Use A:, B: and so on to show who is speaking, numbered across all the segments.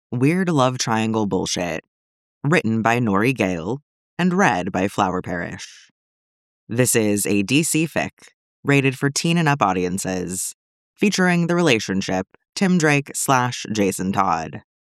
A: Weird Love Triangle Bullshit, written by Nori Gale and read by Flower Parish. This is a DC fic, rated for teen and up audiences, featuring the relationship Tim Drake / Jason Todd.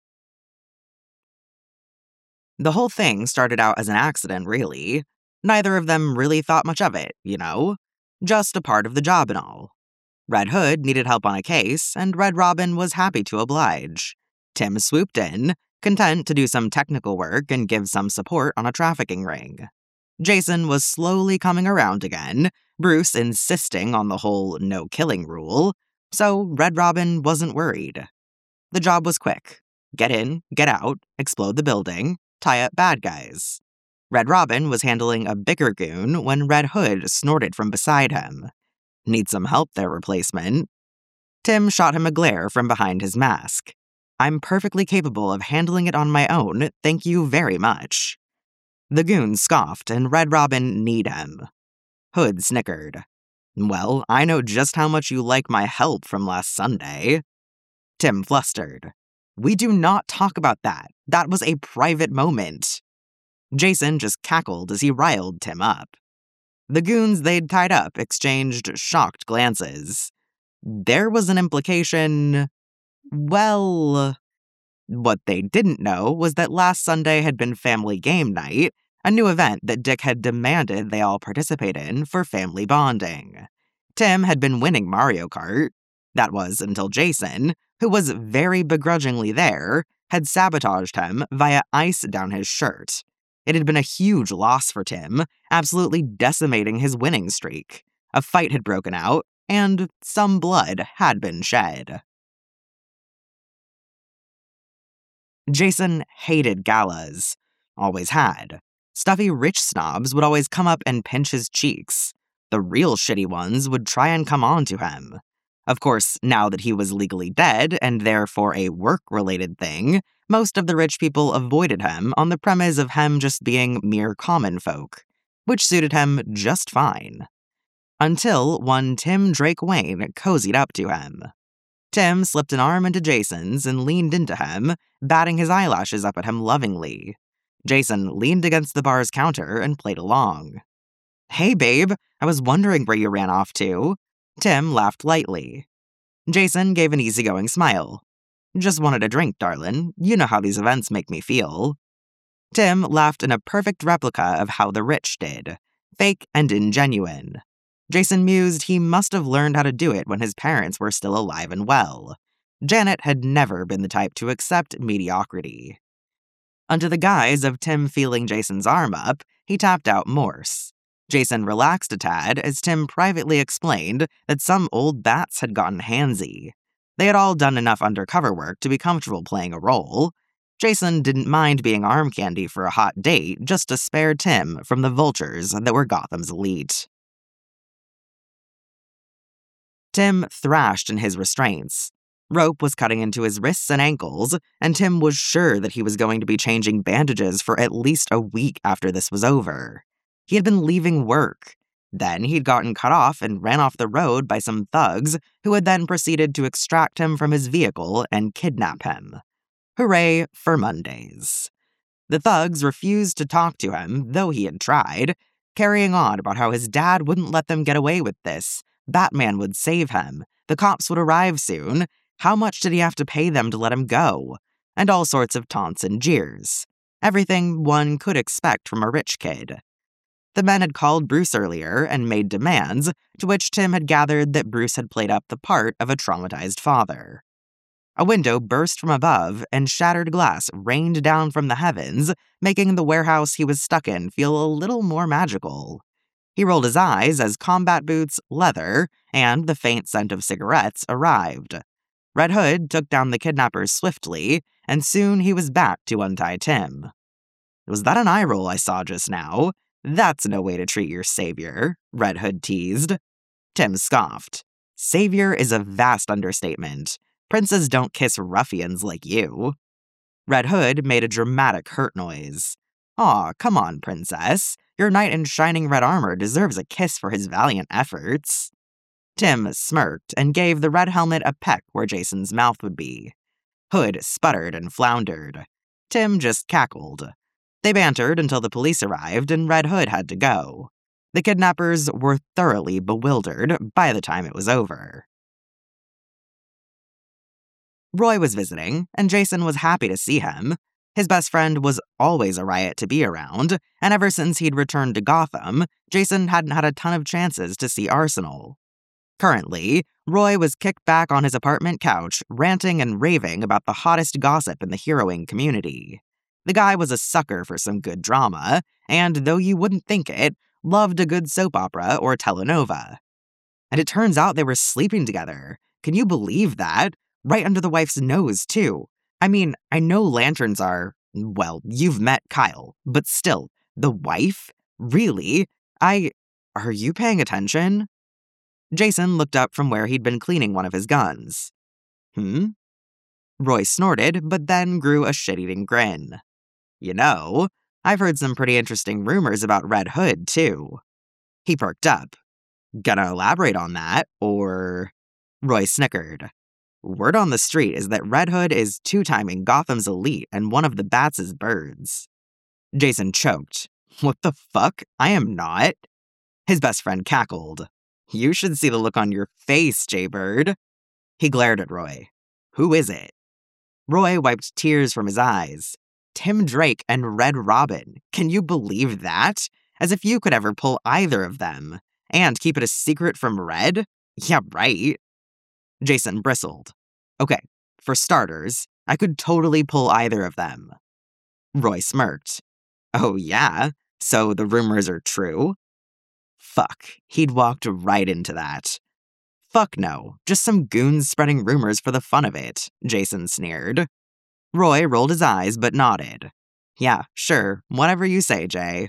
A: The whole thing started out as an accident, really. Neither of them really thought much of it, just a part of the job and all. Red Hood needed help on a case, and Red Robin was happy to oblige. Tim swooped in, content to do some technical work and give some support on a trafficking ring. Jason was slowly coming around again, Bruce insisting on the whole no-killing rule, so Red Robin wasn't worried. The job was quick. Get in, get out, explode the building, tie up bad guys. Red Robin was handling a bigger goon when Red Hood snorted from beside him. Need some help there, replacement. Tim shot him a glare from behind his mask. I'm perfectly capable of handling it on my own, thank you very much. The goon scoffed, and Red Robin kneed him. Hood snickered. Well, I know just how much you like my help from last Sunday. Tim flustered. We do not talk about that. That was a private moment. Jason just cackled as he riled Tim up. The goons they'd tied up exchanged shocked glances. There was an implication. Well, what they didn't know was that last Sunday had been family game night, a new event that Dick had demanded they all participate in for family bonding. Tim had been winning Mario Kart. That was until Jason, who was very begrudgingly there, had sabotaged him via ice down his shirt. It had been a huge loss for Tim, absolutely decimating his winning streak. A fight had broken out, and some blood had been shed. Jason hated galas. Always had. Stuffy rich snobs would always come up and pinch his cheeks. The real shitty ones would try and come on to him. Of course, now that he was legally dead, and therefore a work-related thing, most of the rich people avoided him on the premise of him just being mere common folk, which suited him just fine. Until one Tim Drake Wayne cozied up to him. Tim slipped an arm into Jason's and leaned into him, batting his eyelashes up at him lovingly. Jason leaned against the bar's counter and played along. Hey, babe, I was wondering where you ran off to. Tim laughed lightly. Jason gave an easygoing smile. Just wanted a drink, darlin'. You know how these events make me feel. Tim laughed in a perfect replica of how the rich did. Fake and ingenuine. Jason mused he must have learned how to do it when his parents were still alive and well. Janet had never been the type to accept mediocrity. Under the guise of Tim feeling Jason's arm up, he tapped out Morse. Jason relaxed a tad as Tim privately explained that some old bats had gotten handsy. They had all done enough undercover work to be comfortable playing a role. Jason didn't mind being arm candy for a hot date just to spare Tim from the vultures that were Gotham's elite. Tim thrashed in his restraints. Rope was cutting into his wrists and ankles, and Tim was sure that he was going to be changing bandages for at least a week after this was over. He had been leaving work. Then he'd gotten cut off and ran off the road by some thugs who had then proceeded to extract him from his vehicle and kidnap him. Hooray for Mondays. The thugs refused to talk to him, though he had tried, carrying on about how his dad wouldn't let them get away with this. Batman would save him. The cops would arrive soon. How much did he have to pay them to let him go? And all sorts of taunts and jeers. Everything one could expect from a rich kid. The men had called Bruce earlier and made demands, to which Tim had gathered that Bruce had played up the part of a traumatized father. A window burst from above, and shattered glass rained down from the heavens, making the warehouse he was stuck in feel a little more magical. He rolled his eyes as combat boots, leather, and the faint scent of cigarettes arrived. Red Hood took down the kidnappers swiftly, and soon he was back to untie Tim. Was that an eye roll I saw just now? That's no way to treat your savior, Red Hood teased. Tim scoffed. Savior is a vast understatement. Princes don't kiss ruffians like you. Red Hood made a dramatic hurt noise. Aw, come on, princess. Your knight in shining red armor deserves a kiss for his valiant efforts. Tim smirked and gave the red helmet a peck where Jason's mouth would be. Hood sputtered and floundered. Tim just cackled. They bantered until the police arrived and Red Hood had to go. The kidnappers were thoroughly bewildered by the time it was over. Roy was visiting, and Jason was happy to see him. His best friend was always a riot to be around, and ever since he'd returned to Gotham, Jason hadn't had a ton of chances to see Arsenal. Currently, Roy was kicked back on his apartment couch, ranting and raving about the hottest gossip in the heroing community. The guy was a sucker for some good drama, and though you wouldn't think it, loved a good soap opera or telenova. And it turns out they were sleeping together. Can you believe that? Right under the wife's nose, too. I mean, I know lanterns are, well, you've met Kyle, but still, the wife? Really? Are you paying attention? Jason looked up from where he'd been cleaning one of his guns. Roy snorted, but then grew a shit-eating grin. You know, I've heard some pretty interesting rumors about Red Hood, too. He perked up. Gonna elaborate on that, or... Roy snickered. Word on the street is that Red Hood is two-timing Gotham's elite and one of the Bats' birds. Jason choked. What the fuck? I am not. His best friend cackled. You should see the look on your face, Jaybird. He glared at Roy. Who is it? Roy wiped tears from his eyes. Tim Drake and Red Robin. Can you believe that? As if you could ever pull either of them. And keep it a secret from Red? Yeah, right. Jason bristled. Okay, for starters, I could totally pull either of them. Roy smirked. Oh yeah? So the rumors are true? Fuck, he'd walked right into that. Fuck no, just some goons spreading rumors for the fun of it, Jason sneered. Roy rolled his eyes but nodded. Yeah, sure, whatever you say, Jay.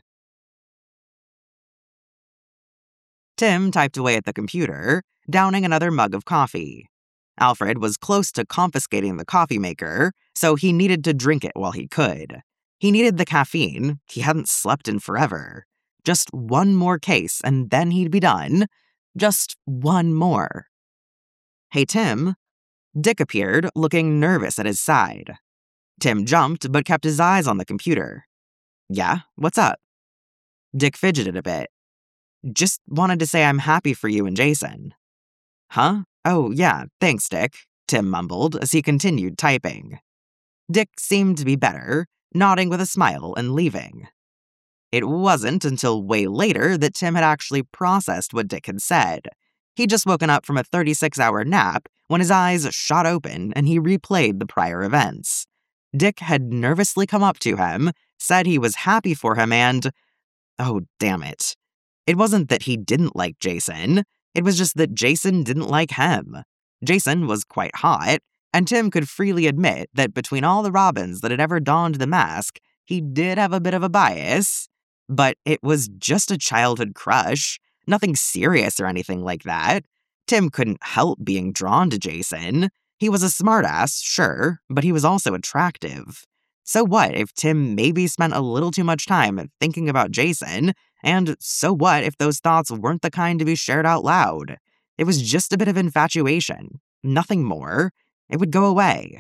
A: Tim typed away at the computer, downing another mug of coffee. Alfred was close to confiscating the coffee maker, so he needed to drink it while he could. He needed the caffeine. He hadn't slept in forever. Just one more case, and then he'd be done. Just one more. Hey, Tim. Dick appeared, looking nervous at his side. Tim jumped, but kept his eyes on the computer. Yeah, what's up? Dick fidgeted a bit. Just wanted to say I'm happy for you and Jason. Huh? Oh, yeah, thanks, Dick, Tim mumbled as he continued typing. Dick seemed to be better, nodding with a smile and leaving. It wasn't until way later that Tim had actually processed what Dick had said. He'd just woken up from a 36-hour nap when his eyes shot open and he replayed the prior events. Dick had nervously come up to him, said he was happy for him and... Oh, damn it. It wasn't that he didn't like Jason. It was just that Jason didn't like him. Jason was quite hot, and Tim could freely admit that between all the Robins that had ever donned the mask, he did have a bit of a bias. But it was just a childhood crush, nothing serious or anything like that. Tim couldn't help being drawn to Jason. He was a smartass, sure, but he was also attractive. So what if Tim maybe spent a little too much time thinking about Jason, and so what if those thoughts weren't the kind to be shared out loud? It was just a bit of infatuation, nothing more. It would go away.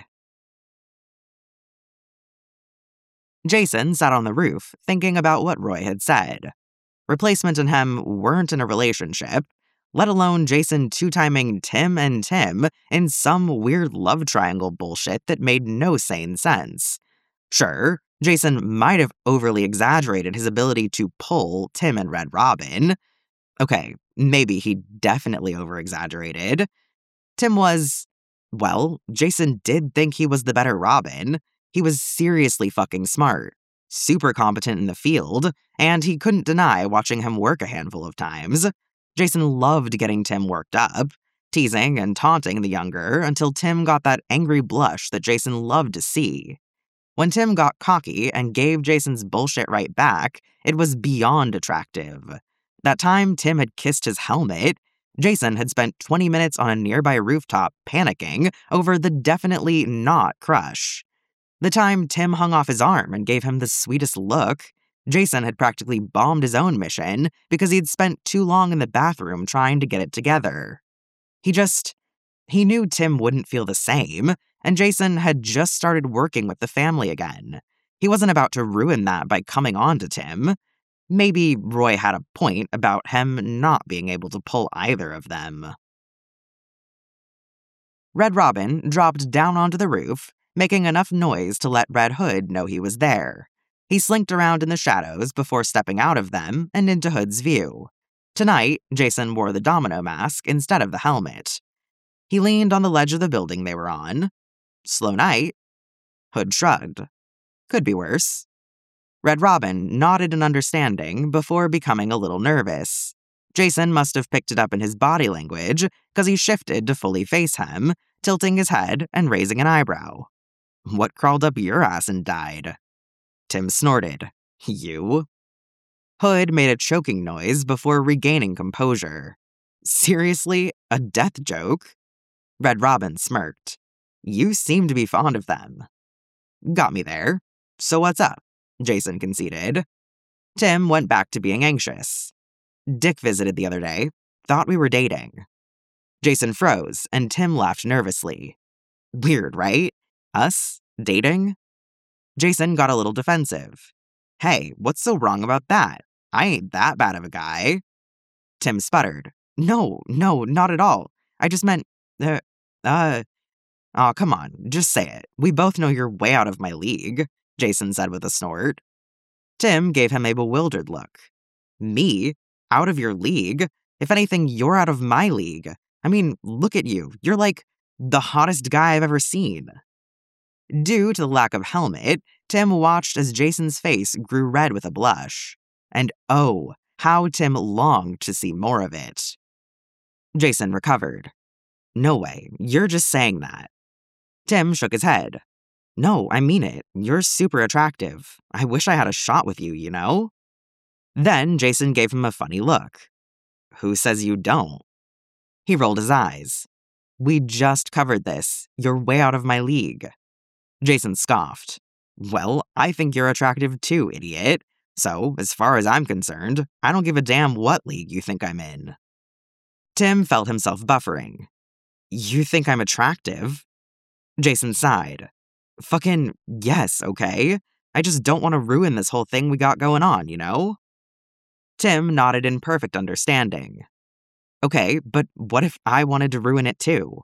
A: Jason sat on the roof, thinking about what Roy had said. Replacement and him weren't in a relationship, let alone Jason two-timing Tim and Tim in some weird love triangle bullshit that made no sane sense. Sure, Jason might have overly exaggerated his ability to pull Tim and Red Robin. Okay, maybe he definitely over-exaggerated. Tim was... Well, Jason did think he was the better Robin. He was seriously fucking smart, super competent in the field, and he couldn't deny watching him work a handful of times. Jason loved getting Tim worked up, teasing and taunting the younger until Tim got that angry blush that Jason loved to see. When Tim got cocky and gave Jason's bullshit right back, it was beyond attractive. That time Tim had kissed his helmet, Jason had spent 20 minutes on a nearby rooftop panicking over the definitely not crush. The time Tim hung off his arm and gave him the sweetest look, Jason had practically bombed his own mission because he'd spent too long in the bathroom trying to get it together. He knew Tim wouldn't feel the same. and Jason had just started working with the family again. He wasn't about to ruin that by coming on to Tim. Maybe Roy had a point about him not being able to pull either of them. Red Robin dropped down onto the roof, making enough noise to let Red Hood know he was there. He slinked around in the shadows before stepping out of them and into Hood's view. Tonight, Jason wore the domino mask instead of the helmet. He leaned on the ledge of the building they were on. Slow night. Hood shrugged. Could be worse. Red Robin nodded in understanding before becoming a little nervous. Jason must have picked it up in his body language because he shifted to fully face him, tilting his head and raising an eyebrow. What crawled up your ass and died? Tim snorted. You? Hood made a choking noise before regaining composure. Seriously? A death joke? Red Robin smirked. You seem to be fond of them. Got me there. So what's up? Jason conceded. Tim went back to being anxious. Dick visited the other day. Thought we were dating. Jason froze, and Tim laughed nervously. Weird, right? Us? Dating? Jason got a little defensive. Hey, what's so wrong about that? I ain't that bad of a guy. Tim sputtered. No, not at all. I just meant, oh, come on, just say it. We both know you're way out of my league, Jason said with a snort. Tim gave him a bewildered look. Me? Out of your league? If anything, you're out of my league. I mean, look at you. You're like the hottest guy I've ever seen. Due to the lack of helmet, Tim watched as Jason's face grew red with a blush. And oh, how Tim longed to see more of it. Jason recovered. No way, you're just saying that. Tim shook his head. No, I mean it. You're super attractive. I wish I had a shot with you, you know? Then Jason gave him a funny look. Who says you don't? He rolled his eyes. We just covered this. You're way out of my league. Jason scoffed. Well, I think you're attractive too, idiot. So, as far as I'm concerned, I don't give a damn what league you think I'm in. Tim felt himself buffering. You think I'm attractive? Jason sighed. Fucking yes, okay? I just don't want to ruin this whole thing we got going on, you know? Tim nodded in perfect understanding. Okay, but what if I wanted to ruin it too?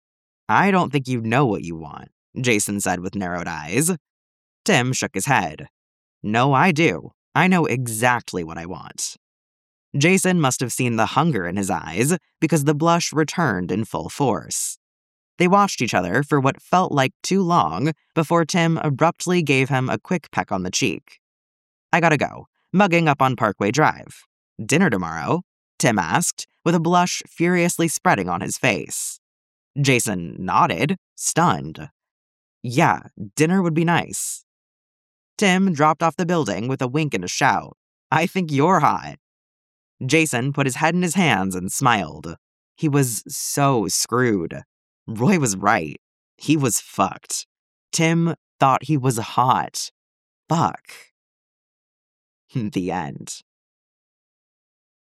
A: I don't think you know what you want, Jason said with narrowed eyes. Tim shook his head. No, I do. I know exactly what I want. Jason must have seen the hunger in his eyes because the blush returned in full force. They watched each other for what felt like too long before Tim abruptly gave him a quick peck on the cheek. I gotta go. Mugging up on Parkway Drive. Dinner tomorrow? Tim asked, with a blush furiously spreading on his face. Jason nodded, stunned. Yeah, dinner would be nice. Tim dropped off the building with a wink and a shout. I think you're hot. Jason put his head in his hands and smiled. He was so screwed. Roy was right. He was fucked. Tim thought he was hot. Fuck. The end.